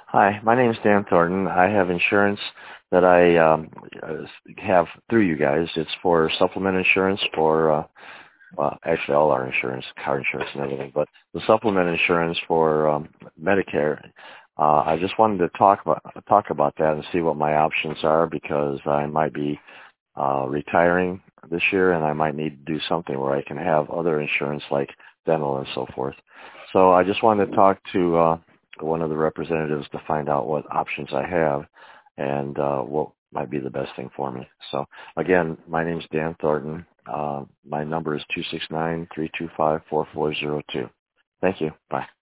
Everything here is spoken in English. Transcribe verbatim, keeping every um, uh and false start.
Hi, my name is Dan Thornton. I have insurance that I um, have through you guys. It's for supplement insurance for, uh, well, actually all our insurance, car insurance and everything, but the supplement insurance for um, Medicare. Uh, I just wanted to talk about talk about that and see what my options are because I might be uh, retiring this year and I might need to do something where I can have other insurance like dental and so forth. So I just wanted to talk to uh, one of the representatives to find out what options I have and uh, what might be the best thing for me. So again, my name is Dan Thornton. Uh, my number is two six nine, three two five, four four zero two. Thank you. Bye.